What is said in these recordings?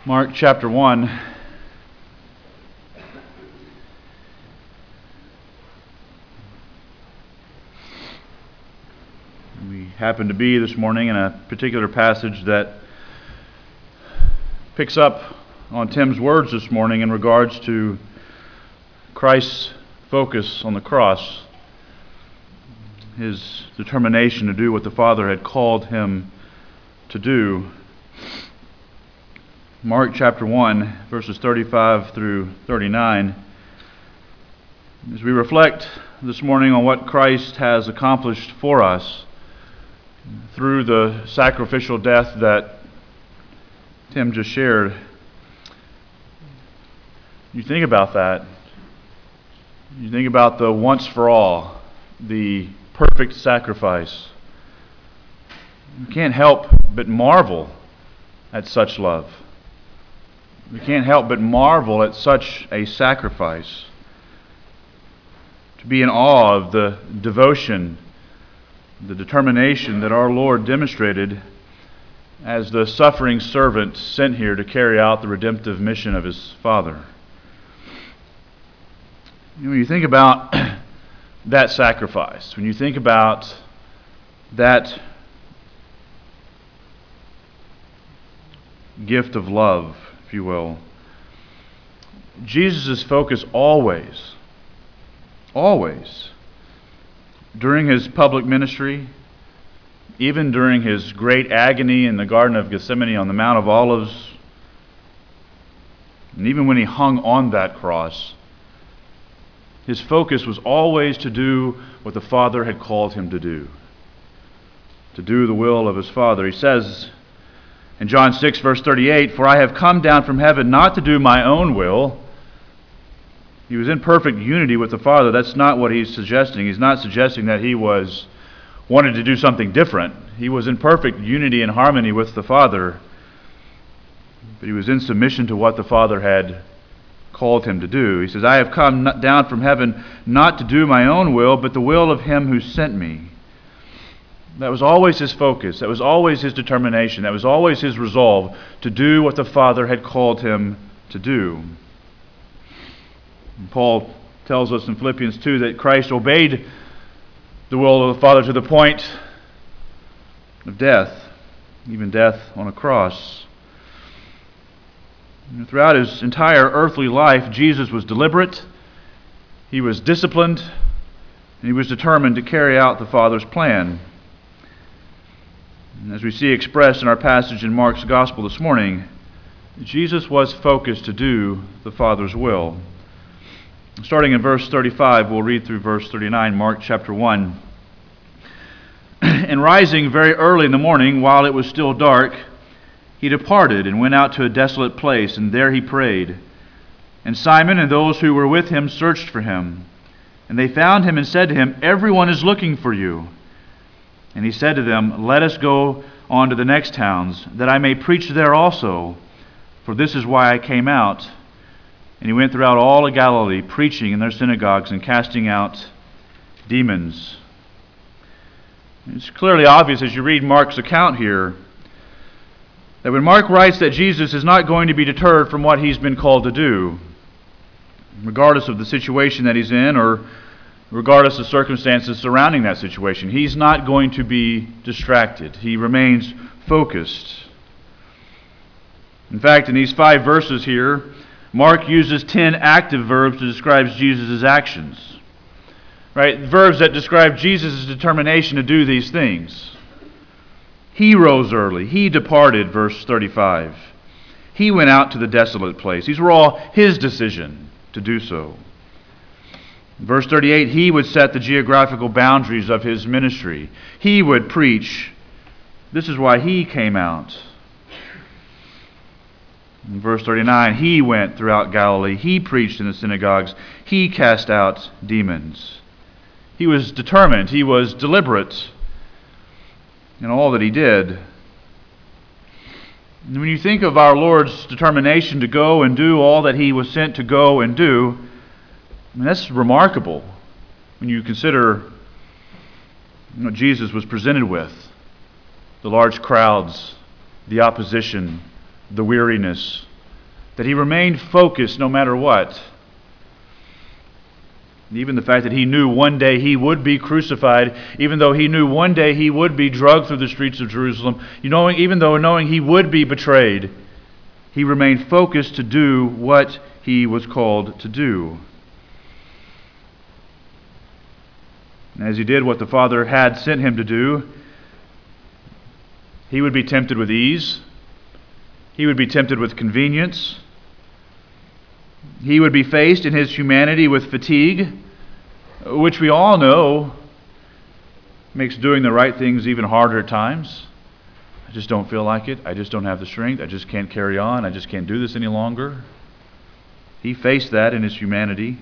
Mark chapter 1. We happen to be this morning in a particular passage that picks up on Tim's words this morning in regards to Christ's focus on the cross, his determination to do what the Father had called him to do. Mark chapter 1, verses 35 through 39. As we reflect this morning on what Christ has accomplished for us through the sacrificial death that Tim just shared, you think about that. You think about the once for all, the perfect sacrifice. You can't help but marvel at such love. We can't help but marvel at such a sacrifice. To be in awe of the devotion, the determination that our Lord demonstrated as the suffering servant sent here to carry out the redemptive mission of his Father. When you think about that sacrifice, when you think about that gift of love, if you will, Jesus' focus always, during his public ministry, even during his great agony in the Garden of Gethsemane on the Mount of Olives, and even when he hung on that cross, his focus was always to do what the Father had called him to do the will of his Father. He says in John 6, verse 38, "For I have come down from heaven not to do my own will." He was in perfect unity with the Father. That's not what he's suggesting. He's not suggesting that he wanted to do something different. He was in perfect unity and harmony with the Father, but he was in submission to what the Father had called him to do. He says, "I have come down from heaven not to do my own will, but the will of him who sent me." That was always his focus. That was always his determination. That was always his resolve to do what the Father had called him to do. And Paul tells us in Philippians 2 that Christ obeyed the will of the Father to the point of death, even death on a cross. And throughout his entire earthly life, Jesus was deliberate, he was disciplined, and he was determined to carry out the Father's plan. And as we see expressed in our passage in Mark's Gospel this morning, Jesus was focused to do the Father's will. Starting in verse 35, we'll read through verse 39, Mark chapter 1. "And rising very early in the morning, while it was still dark, he departed and went out to a desolate place, and there he prayed. And Simon and those who were with him searched for him. And they found him and said to him, 'Everyone is looking for you.' And he said to them, 'Let us go on to the next towns, that I may preach there also, for this is why I came out.' And he went throughout all of Galilee, preaching in their synagogues and casting out demons." It's clearly obvious as you read Mark's account here that when Mark writes that Jesus is not going to be deterred from what he's been called to do, regardless of the situation that he's in or regardless of circumstances surrounding that situation, he's not going to be distracted. He remains focused. In fact, in these 5 verses here, Mark uses 10 active verbs to describe Jesus' actions. Right? Verbs that describe Jesus' determination to do these things. He rose early. He departed, verse 35. He went out to the desolate place. These were all his decision to do so. Verse 38, he would set the geographical boundaries of his ministry. He would preach. This is why he came out. In verse 39, he went throughout Galilee. He preached in the synagogues. He cast out demons. He was determined. He was deliberate in all that he did. And when you think of our Lord's determination to go and do all that he was sent to go and do, I mean, that's remarkable when you consider what Jesus was presented with. The large crowds, the opposition, the weariness, that he remained focused no matter what. Even the fact that he knew one day he would be crucified, even though he knew one day he would be dragged through the streets of Jerusalem, even though knowing he would be betrayed, he remained focused to do what he was called to do. And as he did what the Father had sent him to do, he would be tempted with ease. He would be tempted with convenience. He would be faced in his humanity with fatigue, which we all know makes doing the right things even harder at times. I just don't feel like it. I just don't have the strength. I just can't carry on. I just can't do this any longer. He faced that in his humanity.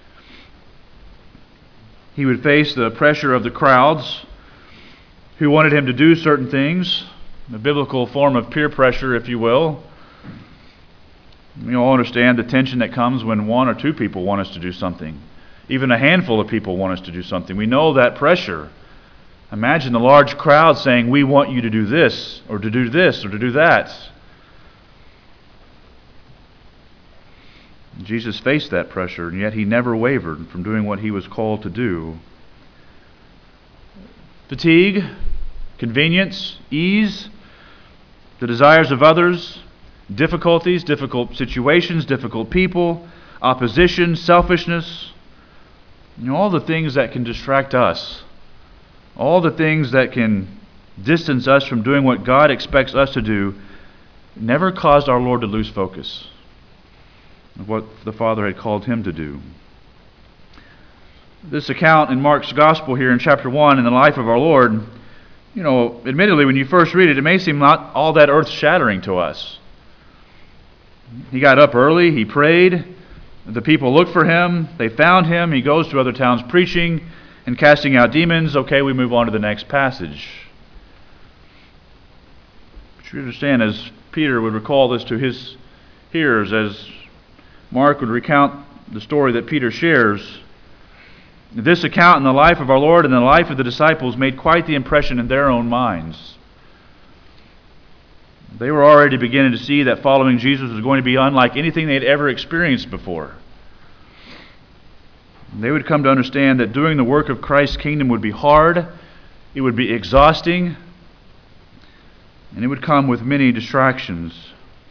He would face the pressure of the crowds who wanted him to do certain things, a biblical form of peer pressure, if you will. We all understand the tension that comes when one or two people want us to do something. Even a handful of people want us to do something. We know that pressure. Imagine the large crowd saying, "We want you to do this, or to do this, or to do that." Jesus faced that pressure, and yet he never wavered from doing what he was called to do. Fatigue, convenience, ease, the desires of others, difficulties, difficult situations, difficult people, opposition, selfishness, all the things that can distract us, all the things that can distance us from doing what God expects us to do, never caused our Lord to lose focus of what the Father had called him to do. This account in Mark's Gospel here in chapter 1 in the life of our Lord, admittedly, when you first read it, it may seem not all that earth-shattering to us. He got up early, he prayed, the people looked for him, they found him, he goes to other towns preaching and casting out demons. Okay, we move on to the next passage. But you understand, as Peter would recall this to his hearers, as Mark would recount the story that Peter shares, this account in the life of our Lord and the life of the disciples made quite the impression in their own minds. They were already beginning to see that following Jesus was going to be unlike anything they had ever experienced before. They would come to understand that doing the work of Christ's kingdom would be hard, it would be exhausting, and it would come with many distractions.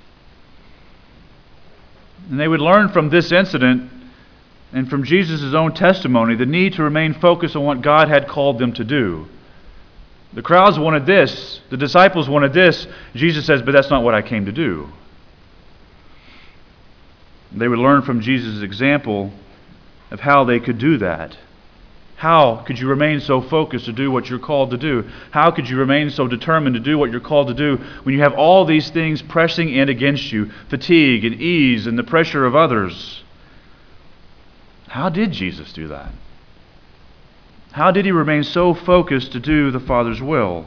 And they would learn from this incident and from Jesus' own testimony the need to remain focused on what God had called them to do. The crowds wanted this. The disciples wanted this. Jesus says, but that's not what I came to do. They would learn from Jesus' example of how they could do that. How could you remain so focused to do what you're called to do? How could you remain so determined to do what you're called to do when you have all these things pressing in against you? Fatigue and ease and the pressure of others. How did Jesus do that? How did he remain so focused to do the Father's will?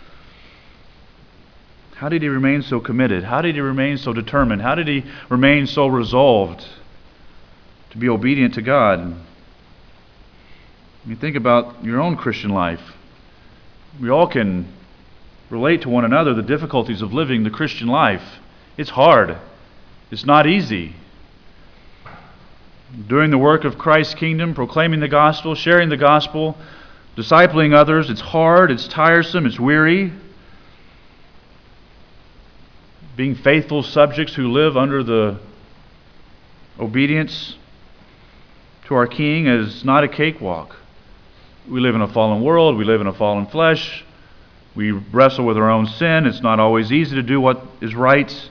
How did he remain so committed? How did he remain so determined? How did he remain so resolved to be obedient to God? You think about your own Christian life. We all can relate to one another the difficulties of living the Christian life. It's hard. It's not easy. Doing the work of Christ's kingdom, proclaiming the gospel, sharing the gospel, discipling others, it's hard, it's tiresome, it's weary. Being faithful subjects who live under the obedience to our King is not a cakewalk. We live in a fallen world, we live in a fallen flesh, we wrestle with our own sin. It's not always easy to do what is right.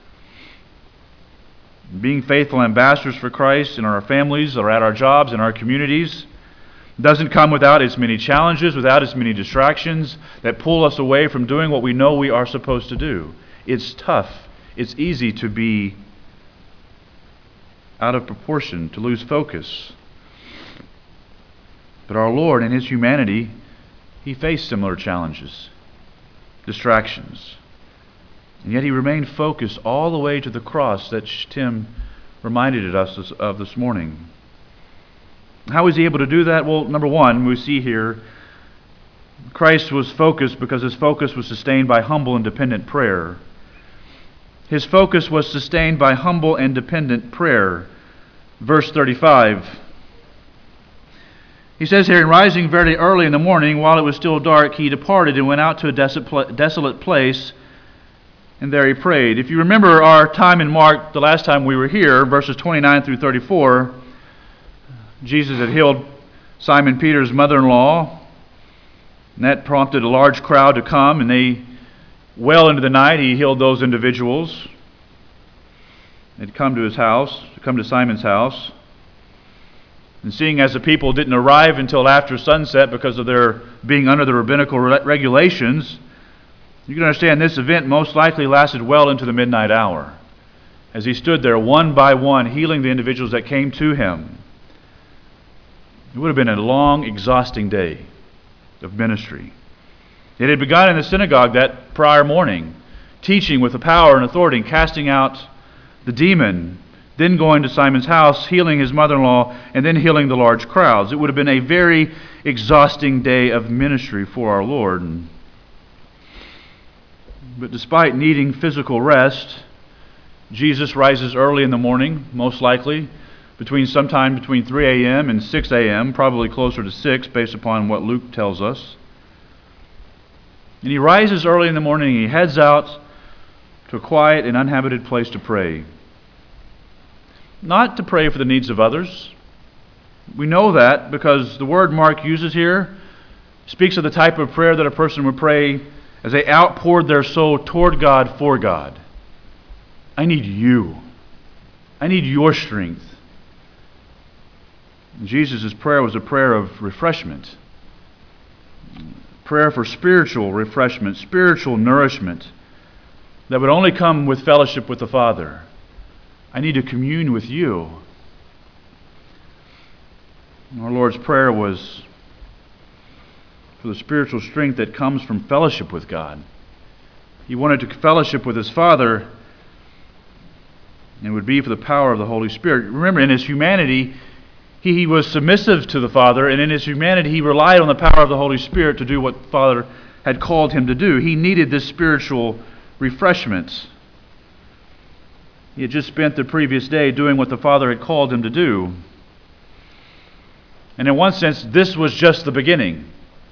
Being faithful ambassadors for Christ in our families or at our jobs, in our communities, doesn't come without its many challenges, without its many distractions that pull us away from doing what we know we are supposed to do. It's tough. It's easy to be out of proportion, to lose focus. But our Lord, in his humanity, he faced similar challenges, distractions. And yet he remained focused all the way to the cross that Tim reminded us of this morning. How was he able to do that? Well, number one, we see here, Christ was focused because his focus was sustained by humble and dependent prayer. His focus was sustained by humble and dependent prayer. Verse 35. He says here, "And rising very early in the morning, while it was still dark, he departed and went out to a desolate place, and there he prayed." If you remember our time in Mark, the last time we were here, verses 29 through 34, Jesus had healed Simon Peter's mother-in-law, and that prompted a large crowd to come, and well into the night, he healed those individuals. They'd come to his house, come to Simon's house. And seeing as the people didn't arrive until after sunset because of their being under the rabbinical regulations, you can understand this event most likely lasted well into the midnight hour, as he stood there one by one healing the individuals that came to him. It would have been a long, exhausting day of ministry. It had begun in the synagogue that prior morning, teaching with the power and authority and casting out the demon, then going to Simon's house, healing his mother-in-law, and then healing the large crowds. It would have been a very exhausting day of ministry for our Lord. But despite needing physical rest, Jesus rises early in the morning, most likely, sometime between 3 a.m. and 6 a.m., probably closer to 6 based upon what Luke tells us. And he rises early in the morning and he heads out to a quiet and uninhabited place to pray. Not to pray for the needs of others. We know that because the word Mark uses here speaks of the type of prayer that a person would pray as they outpoured their soul toward God for God. I need you. I need your strength. Jesus' prayer was a prayer of refreshment. Prayer for spiritual refreshment, spiritual nourishment that would only come with fellowship with the Father. I need to commune with you. Our Lord's prayer was for the spiritual strength that comes from fellowship with God. He wanted to fellowship with his Father, and it would be for the power of the Holy Spirit. Remember, in his humanity, he was submissive to the Father, and in his humanity, he relied on the power of the Holy Spirit to do what the Father had called him to do. He needed this spiritual refreshment. He had just spent the previous day doing what the Father had called him to do. And in one sense, this was just the beginning.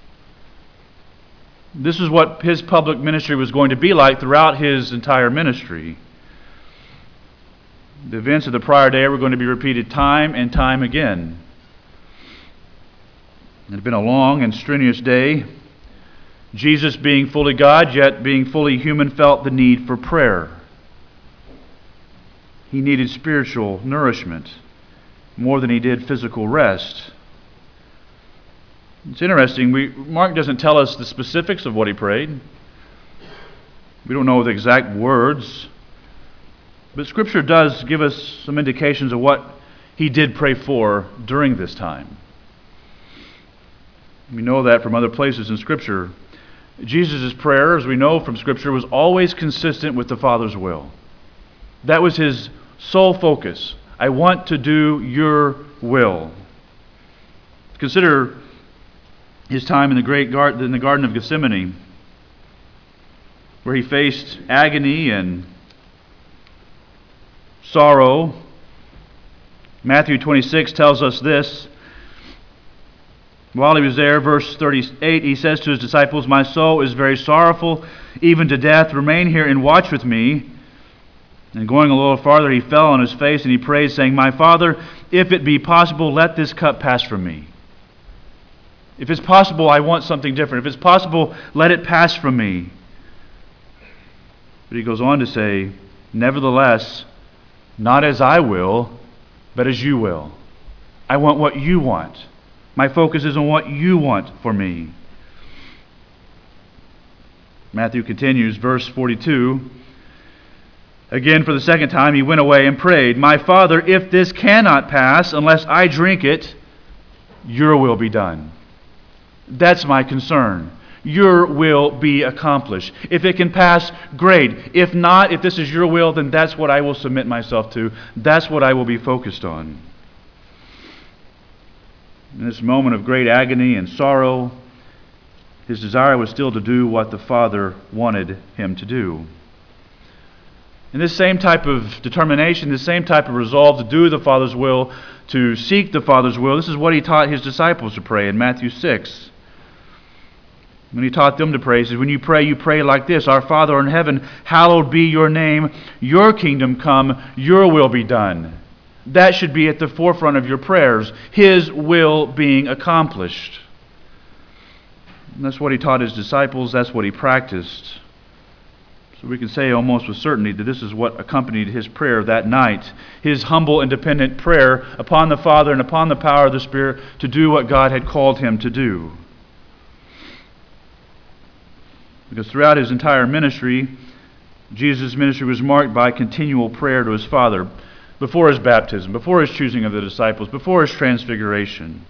This is what his public ministry was going to be like throughout his entire ministry. The events of the prior day were going to be repeated time and time again. It had been a long and strenuous day. Jesus, being fully God, yet being fully human, felt the need for prayer. He needed spiritual nourishment more than he did physical rest. It's interesting, Mark doesn't tell us the specifics of what he prayed. We don't know the exact words. But Scripture does give us some indications of what he did pray for during this time. We know that from other places in Scripture. Jesus' prayer, as we know from Scripture, was always consistent with the Father's will. That was his sole focus. I want to do your will. Consider his time in the Garden of Gethsemane, where he faced agony and sorrow. Matthew 26 tells us this. While he was there, verse 38, he says to his disciples, "My soul is very sorrowful, even to death. Remain here and watch with me." And going a little farther, he fell on his face and he prayed, saying, "My Father, if it be possible, let this cup pass from me. If it's possible, I want something different. If it's possible, let it pass from me." But he goes on to say, "Nevertheless, not as I will, but as you will. I want what you want. My focus is on what you want for me." Matthew continues, verse 42. Again, for the second time, he went away and prayed, "My Father, if this cannot pass unless I drink it, your will be done." That's my concern. Your will be accomplished. If it can pass, great. If not, if this is your will, then that's what I will submit myself to. That's what I will be focused on. In this moment of great agony and sorrow, his desire was still to do what the Father wanted him to do. And this same type of determination, this same type of resolve to do the Father's will, to seek the Father's will, this is what he taught his disciples to pray in Matthew 6. When he taught them to pray, he says, when you pray like this: Our Father in heaven, hallowed be your name. Your kingdom come, your will be done. That should be at the forefront of your prayers, his will being accomplished. And that's what he taught his disciples, that's what he practiced. So we can say almost with certainty that this is what accompanied his prayer that night. His humble and dependent prayer upon the Father and upon the power of the Spirit to do what God had called him to do. Because throughout his entire ministry, Jesus' ministry was marked by continual prayer to his Father before his baptism, before his choosing of the disciples, before his transfiguration.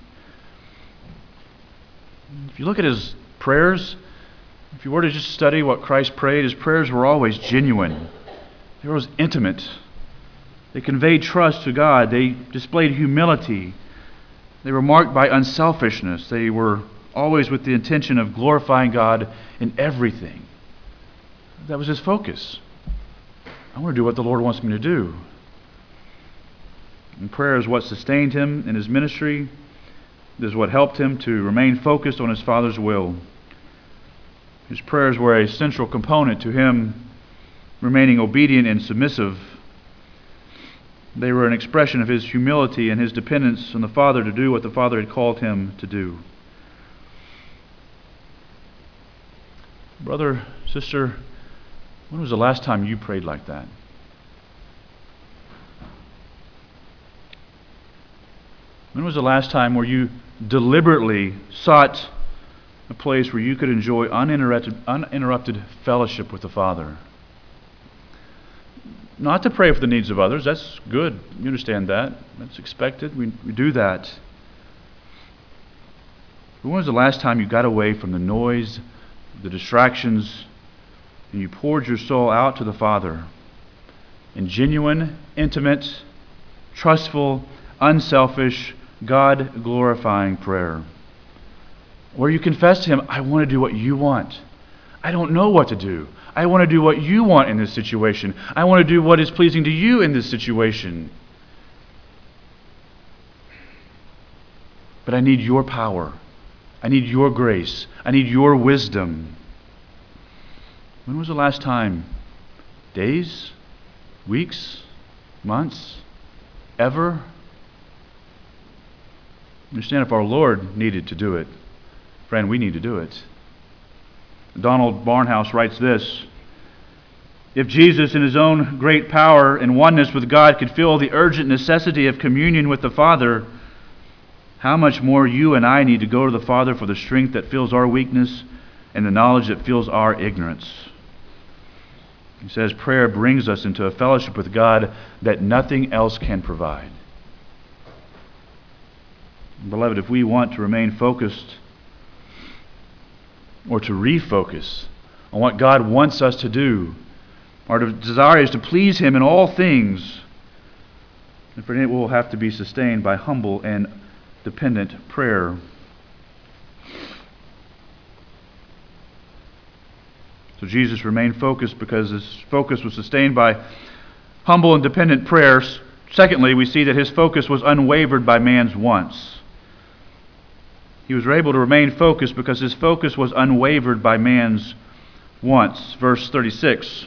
If you look at his prayers, if you were to just study what Christ prayed, his prayers were always genuine. They were always intimate. They conveyed trust to God. They displayed humility. They were marked by unselfishness. They were always with the intention of glorifying God in everything. That was his focus. I want to do what the Lord wants me to do. And prayer is what sustained him in his ministry. It is what helped him to remain focused on his Father's will. His prayers were a central component to him remaining obedient and submissive. They were an expression of his humility and his dependence on the Father to do what the Father had called him to do. Brother, sister, when was the last time you prayed like that? When was the last time where you deliberately sought a place where you could enjoy uninterrupted fellowship with the Father? Not to pray for the needs of others. That's good. You understand that. That's expected. We do that. But when was the last time you got away from the noise, the distractions, and you poured your soul out to the Father in genuine, intimate, trustful, unselfish, God-glorifying prayer? Where you confess to him, I want to do what you want. I don't know what to do. I want to do what you want in this situation. I want to do what is pleasing to you in this situation. But I need your power. I need your grace. I need your wisdom. When was the last time? Days? Weeks? Months? Ever? Understand, if our Lord needed to do it, friend, we need to do it. Donald Barnhouse writes this: if Jesus in his own great power and oneness with God could feel the urgent necessity of communion with the Father, how much more you and I need to go to the Father for the strength that fills our weakness and the knowledge that fills our ignorance. He says prayer brings us into a fellowship with God that nothing else can provide. Beloved, if we want to remain focused or to refocus on what God wants us to do, our desire is to please him in all things, and for it will have to be sustained by humble and dependent prayer. So Jesus remained focused because his focus was sustained by humble and dependent prayer. Secondly, we see that his focus was unwavered by man's wants. He was able to remain focused because his focus was unwavered by man's wants. Verse 36.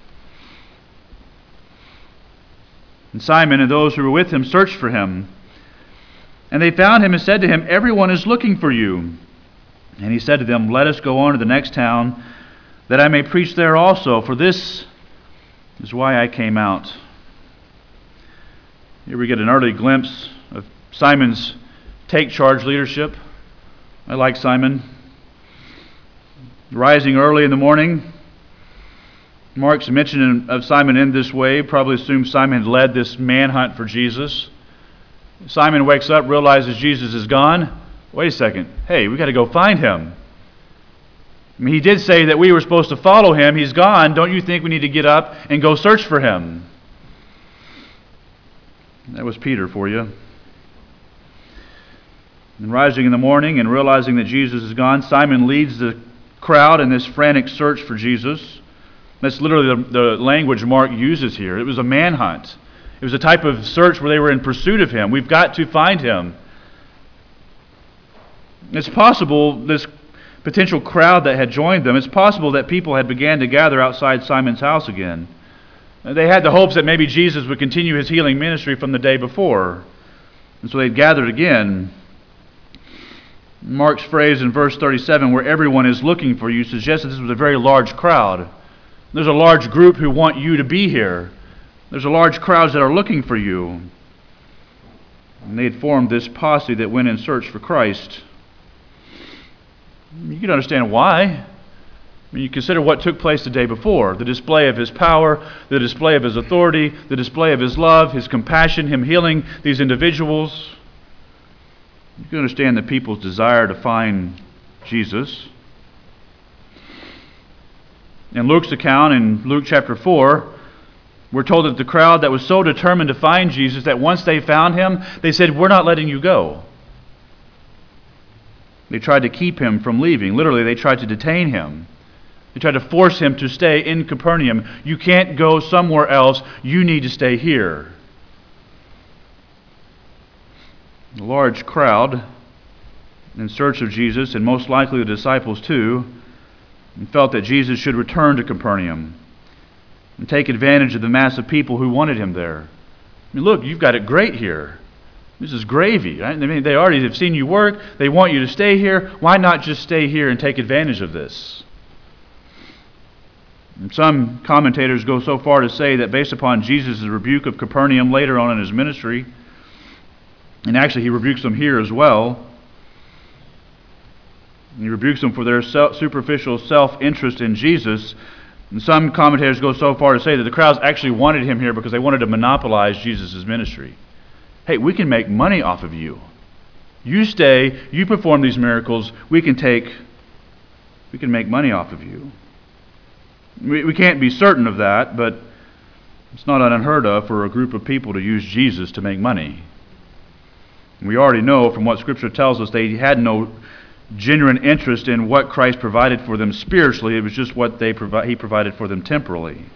And Simon and those who were with him searched for him. And they found him and said to him, everyone is looking for you. And he said to them, let us go on to the next town, that I may preach there also, for this is why I came out. Here we get an early glimpse of Simon's take charge leadership. I like Simon. Rising early in the morning. Mark's mention of Simon in this way probably assumes Simon had led this manhunt for Jesus. Simon wakes up, realizes Jesus is gone. Wait a second. Hey, we got to go find him. I mean, he did say that we were supposed to follow him. He's gone. Don't you think we need to get up and go search for him? That was Peter for you. And rising in the morning and realizing that Jesus is gone, Simon leads the crowd in this frantic search for Jesus. That's literally the language Mark uses here. It was a manhunt. It was a type of search where they were in pursuit of him. We've got to find him. It's possible this potential crowd that had joined them, it's possible that people had began to gather outside Simon's house again. They had the hopes that maybe Jesus would continue his healing ministry from the day before. And so they'd gathered again. Mark's phrase in verse 37, where everyone is looking for you, suggests that this was a very large crowd. There's a large group who want you to be here. There's a large crowd that are looking for you. And they had formed this posse that went in search for Christ. You can understand why. I mean, you consider what took place the day before. The display of his power, the display of his authority, the display of his love, his compassion, him healing these individuals. You can understand the people's desire to find Jesus. In Luke's account, in Luke chapter 4, we're told that the crowd that was so determined to find Jesus that once they found him, they said, "We're not letting you go." They tried to keep him from leaving. Literally, they tried to detain him. They tried to force him to stay in Capernaum. You can't go somewhere else. You need to stay here. A large crowd in search of Jesus, and most likely the disciples too, felt that Jesus should return to Capernaum and take advantage of the mass of people who wanted him there. I mean, look, you've got it great here. This is gravy, right? I mean, they already have seen you work. They want you to stay here. Why not just stay here and take advantage of this? And some commentators go so far to say that based upon Jesus' rebuke of Capernaum later on in his ministry, and actually he rebukes them here as well, he rebukes them for their superficial self-interest in Jesus. And some commentators go so far to say that the crowds actually wanted him here because they wanted to monopolize Jesus' ministry. Hey, we can make money off of you. You stay, you perform these miracles, we can make money off of you. We can't be certain of that, but it's not unheard of for a group of people to use Jesus to make money. We already know from what Scripture tells us they had no genuine interest in what Christ provided for them spiritually. It was just what he provided for them temporally.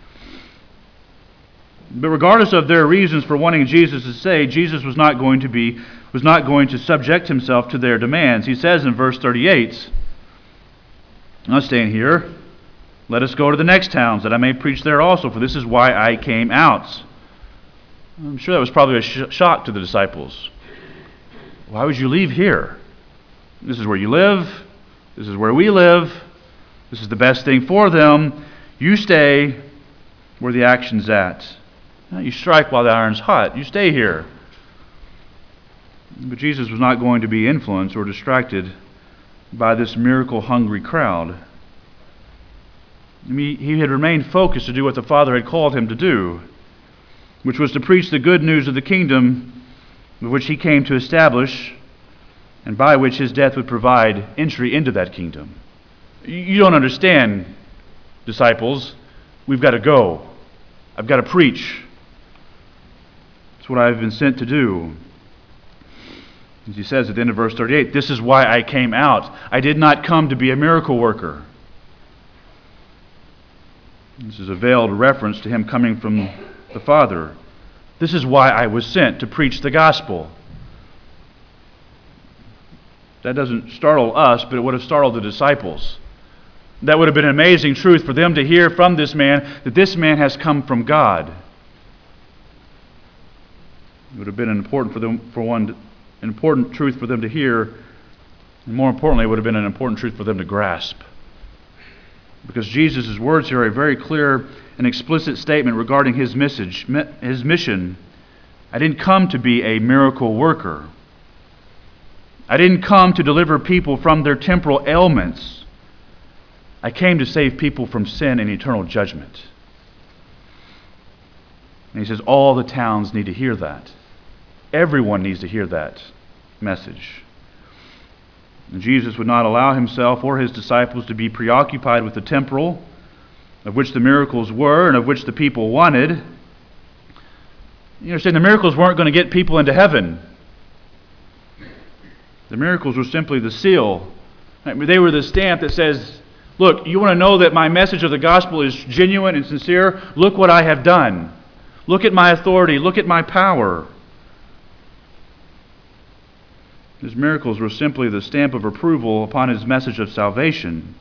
But regardless of their reasons for wanting Jesus to stay, Jesus was not going to subject himself to their demands. He says in verse 38, "I'm not staying here. Let us go to the next towns, that I may preach there also, for this is why I came out." I'm sure that was probably a shock to the disciples. Why would you leave here? This is where you live. This is where we live. This is the best thing for them. You stay where the action's at. You strike while the iron's hot. You stay here. But Jesus was not going to be influenced or distracted by this miracle-hungry crowd. He had remained focused to do what the Father had called him to do, which was to preach the good news of the kingdom which he came to establish, and by which his death would provide entry into that kingdom. You don't understand, disciples. We've got to go. I've got to preach. It's what I've been sent to do. As he says at the end of verse 38, "This is why I came out. I did not come to be a miracle worker." This is a veiled reference to him coming from the Father. "This is why I was sent, to preach the gospel." That doesn't startle us, but it would have startled the disciples. That would have been an amazing truth for them to hear from this man, that this man has come from God. It would have been important truth for them to hear, and more importantly, it would have been an important truth for them to grasp. Because Jesus' words here are a very clear and explicit statement regarding his mission. I didn't come to be a miracle worker. I didn't come to deliver people from their temporal ailments. I came to save people from sin and eternal judgment. And he says all the towns need to hear that. Everyone needs to hear that message. And Jesus would not allow himself or his disciples to be preoccupied with the temporal, of which the miracles were and of which the people wanted. You understand, the miracles weren't going to get people into heaven. The miracles were simply the seal. They were the stamp that says, Look, you want to know that my message of the gospel is genuine and sincere? Look what I have done. Look at my authority. Look at my power. His miracles were simply the stamp of approval upon his message of salvation.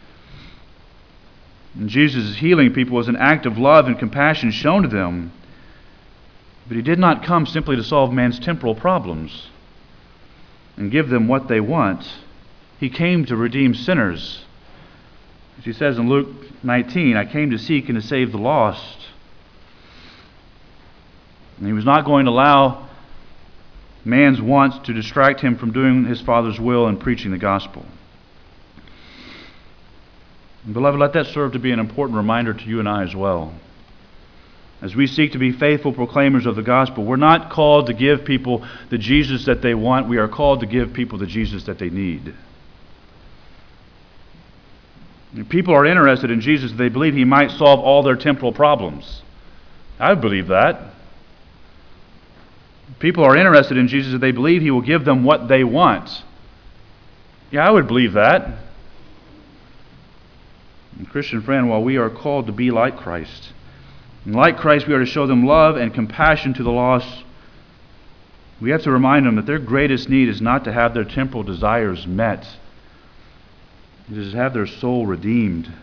And Jesus' healing people was an act of love and compassion shown to them. But he did not come simply to solve man's temporal problems and give them what they want. He came to redeem sinners. As he says in Luke 19, I came to seek and to save the lost. And he was not going to allow man's wants to distract him from doing his Father's will and preaching the gospel. And beloved, let that serve to be an important reminder to you and I as well. As we seek to be faithful proclaimers of the gospel, we're not called to give people the Jesus that they want. We are called to give people the Jesus that they need. And people are interested in Jesus. They believe he might solve all their temporal problems. I believe that. People are interested in Jesus. They believe he will give them what they want. Yeah, I would believe that. And Christian friend, while we are called to be like Christ, and like Christ we are to show them love and compassion to the lost, we have to remind them that their greatest need is not to have their temporal desires met. It is to have their soul redeemed.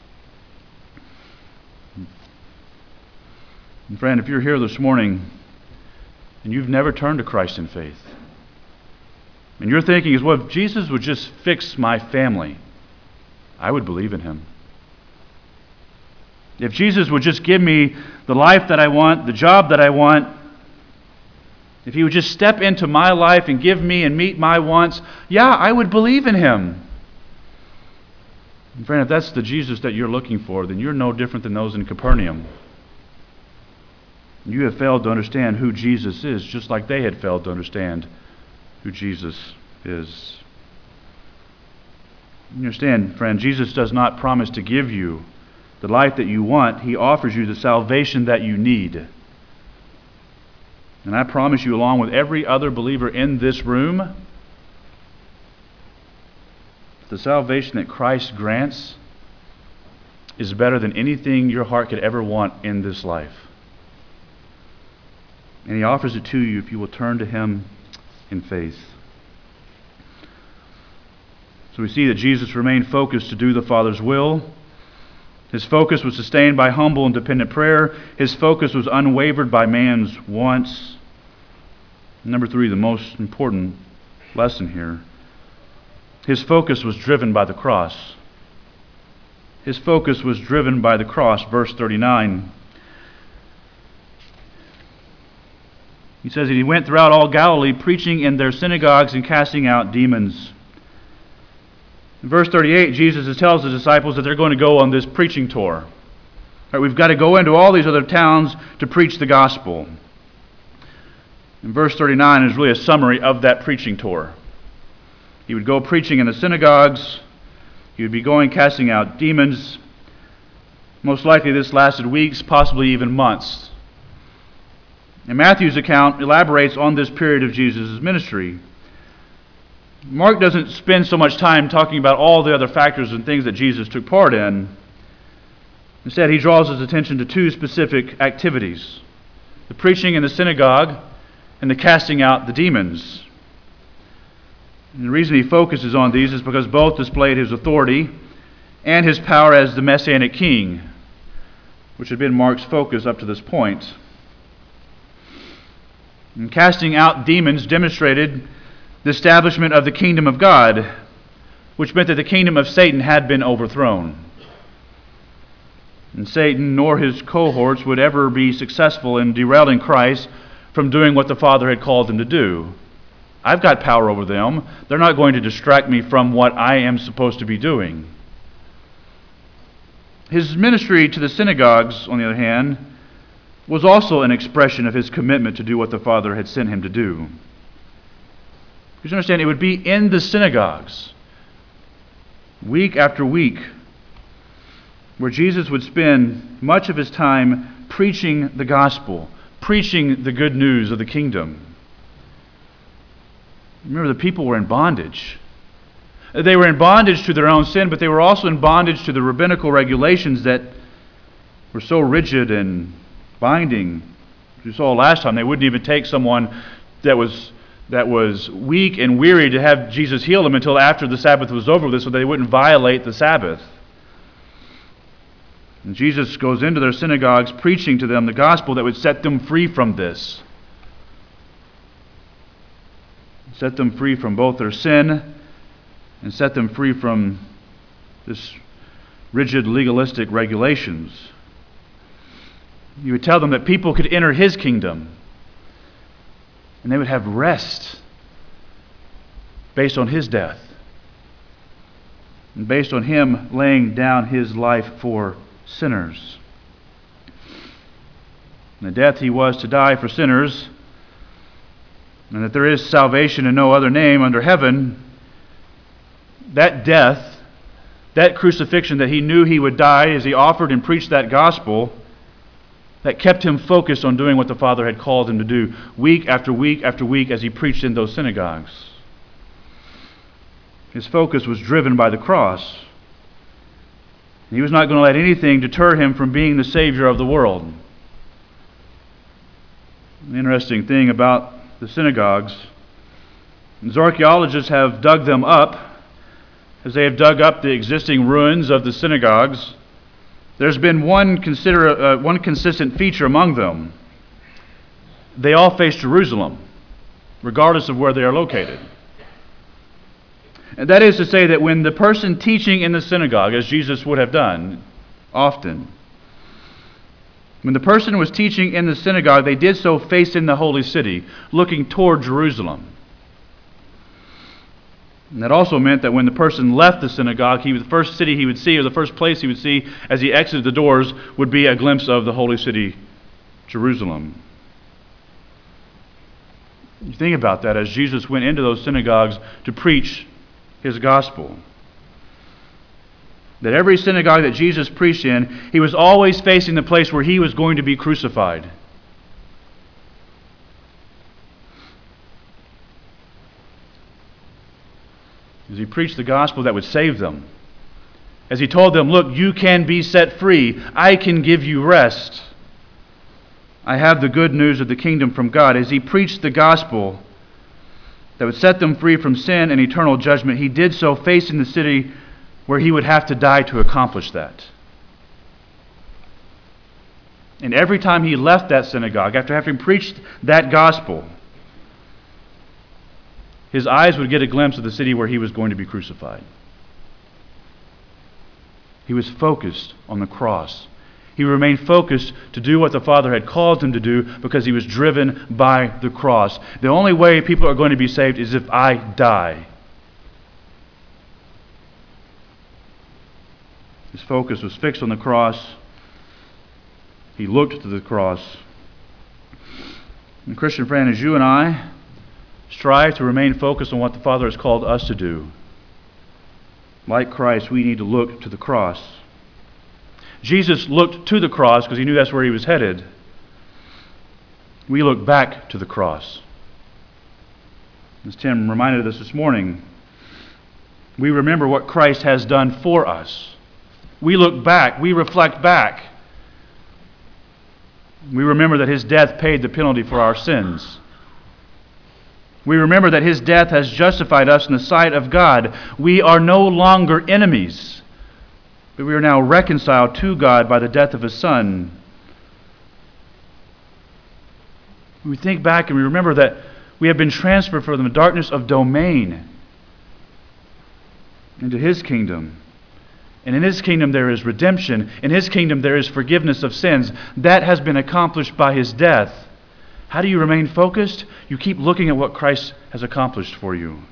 And friend, if you're here this morning and you've never turned to Christ in faith, and your thinking is, well, if Jesus would just fix my family, I would believe in him. If Jesus would just give me the life that I want, the job that I want, if he would just step into my life and give me and meet my wants, yeah, I would believe in him. And friend, if that's the Jesus that you're looking for, then you're no different than those in Capernaum. You have failed to understand who Jesus is, just like they had failed to understand who Jesus is. You understand, friend, Jesus does not promise to give you the life that you want. He offers you the salvation that you need. And I promise you, along with every other believer in this room, the salvation that Christ grants is better than anything your heart could ever want in this life. And he offers it to you if you will turn to him in faith. So we see that Jesus remained focused to do the Father's will. His focus was sustained by humble and dependent prayer. His focus was unwavered by man's wants. Number 3, the most important lesson here. His focus was driven by the cross. His focus was driven by the cross. Verse 39. He says that he went throughout all Galilee, preaching in their synagogues and casting out demons. In verse 38, Jesus tells his disciples that they're going to go on this preaching tour. All right, we've got to go into all these other towns to preach the gospel. And verse 39 is really a summary of that preaching tour. He would go preaching in the synagogues. He would be going casting out demons. Most likely this lasted weeks, possibly even months. And Matthew's account elaborates on this period of Jesus' ministry. Mark doesn't spend so much time talking about all the other factors and things that Jesus took part in. Instead, he draws his attention to 2 specific activities: the preaching in the synagogue and the casting out the demons. And the reason he focuses on these is because both displayed his authority and his power as the Messianic king, which had been Mark's focus up to this point. And casting out demons demonstrated the establishment of the kingdom of God, which meant that the kingdom of Satan had been overthrown. And Satan nor his cohorts would ever be successful in derailing Christ from doing what the Father had called him to do. I've got power over them. They're not going to distract me from what I am supposed to be doing. His ministry to the synagogues, on the other hand, was also an expression of his commitment to do what the Father had sent him to do. You understand, it would be in the synagogues, week after week, where Jesus would spend much of his time preaching the gospel, preaching the good news of the kingdom. Remember, the people were in bondage. They were in bondage to their own sin, but they were also in bondage to the rabbinical regulations that were so rigid and binding. As you saw last time, they wouldn't even take someone that was weak and weary to have Jesus heal them until after the Sabbath was over with, so they wouldn't violate the Sabbath. And Jesus goes into their synagogues preaching to them the gospel that would set them free from this. Set them free from both their sin and set them free from this rigid legalistic regulations. He would tell them that people could enter His kingdom and they would have rest based on His death and based on Him laying down His life for sinners. And the death He was to die for sinners, and that there is salvation in no other name under heaven, that death, that crucifixion that He knew He would die as He offered and preached that gospel, that kept Him focused on doing what the Father had called Him to do week after week after week as He preached in those synagogues. His focus was driven by the cross. He was not going to let anything deter Him from being the Savior of the world. An interesting thing about the synagogues, as archaeologists have dug them up, as they have dug up the existing ruins of the synagogues, there's been one consistent feature among them. They all face Jerusalem, regardless of where they are located. And that is to say that when the person teaching in the synagogue, as Jesus would have done often, when the person was teaching in the synagogue, they did so facing the holy city, looking toward Jerusalem. And that also meant that when the person left the synagogue, the first city he would see, or the first place he would see as he exited the doors, would be a glimpse of the holy city, Jerusalem. You think about that as Jesus went into those synagogues to preach His gospel. That every synagogue that Jesus preached in, He was always facing the place where He was going to be crucified. As He preached the gospel that would save them. As He told them, look, you can be set free. I can give you rest. I have the good news of the kingdom from God. As He preached the gospel that would set them free from sin and eternal judgment, He did so facing the city where He would have to die to accomplish that. And every time He left that synagogue, after having preached that gospel, His eyes would get a glimpse of the city where He was going to be crucified. He was focused on the cross. He remained focused to do what the Father had called Him to do because He was driven by the cross. The only way people are going to be saved is if I die. His focus was fixed on the cross. He looked to the cross. And Christian friend, as you and I strive to remain focused on what the Father has called us to do, like Christ, we need to look to the cross. Jesus looked to the cross because He knew that's where He was headed. We look back to the cross. As Tim reminded us this morning, we remember what Christ has done for us. We look back, we reflect back. We remember that His death paid the penalty for our sins. We remember that His death has justified us in the sight of God. We are no longer enemies, but we are now reconciled to God by the death of His Son. We think back and we remember that we have been transferred from the darkness of domain into His kingdom. And in His kingdom there is redemption. In His kingdom there is forgiveness of sins. That has been accomplished by His death. How do you remain focused? You keep looking at what Christ has accomplished for you.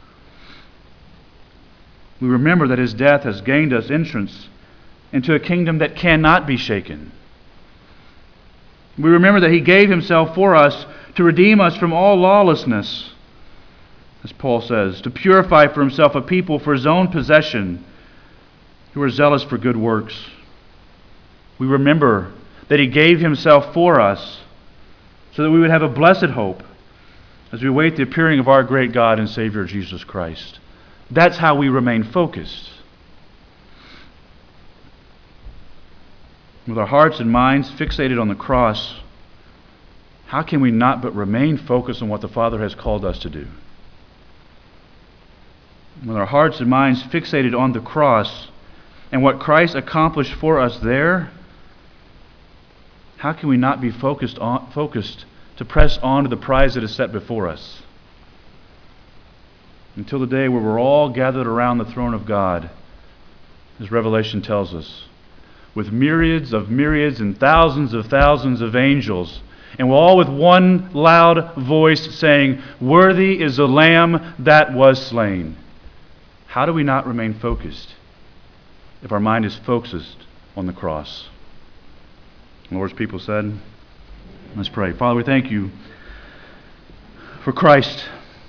We remember that His death has gained us entrance into a kingdom that cannot be shaken. We remember that He gave Himself for us to redeem us from all lawlessness, as Paul says, to purify for Himself a people for His own possession, who are zealous for good works. We remember that He gave Himself for us so that we would have a blessed hope as we await the appearing of our great God and Savior Jesus Christ. That's how we remain focused. With our hearts and minds fixated on the cross, how can we not but remain focused on what the Father has called us to do? With our hearts and minds fixated on the cross and what Christ accomplished for us there, how can we not be focused to press on to the prize that is set before us? Until the day where we're all gathered around the throne of God, as Revelation tells us, with myriads and thousands of angels, and we're all with one loud voice saying, "Worthy is the Lamb that was slain." How do we not remain focused if our mind is focused on the cross? The Lord's people said, let's pray. Father, we thank you for Christ.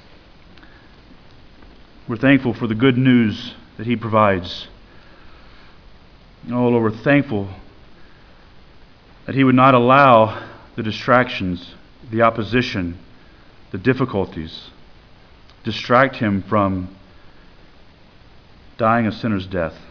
We're thankful for the good news that he provides. Oh, Lord, we're thankful that he would not allow the distractions, the opposition, the difficulties distract him from dying a sinner's death.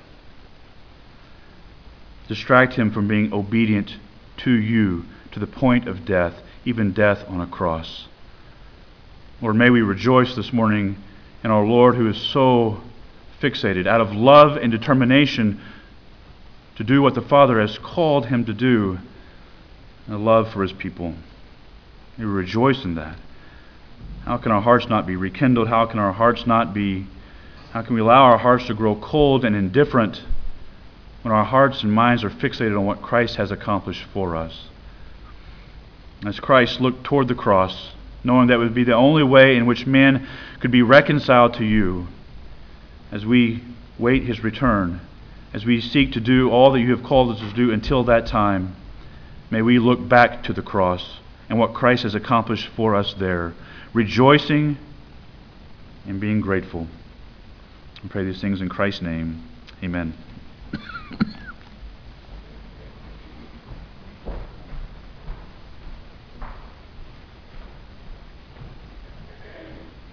Distract him from being obedient to you to the point of death, even death on a cross. Lord, may we rejoice this morning in our Lord, who is so fixated out of love and determination to do what the Father has called him to do, and a love for his people. May we rejoice in that. How can our hearts not be rekindled? How can we allow our hearts to grow cold and indifferent when our hearts and minds are fixated on what Christ has accomplished for us? As Christ looked toward the cross, knowing that would be the only way in which man could be reconciled to you, as we wait his return, as we seek to do all that you have called us to do until that time, may we look back to the cross and what Christ has accomplished for us there, rejoicing and being grateful. I pray these things in Christ's name. Amen.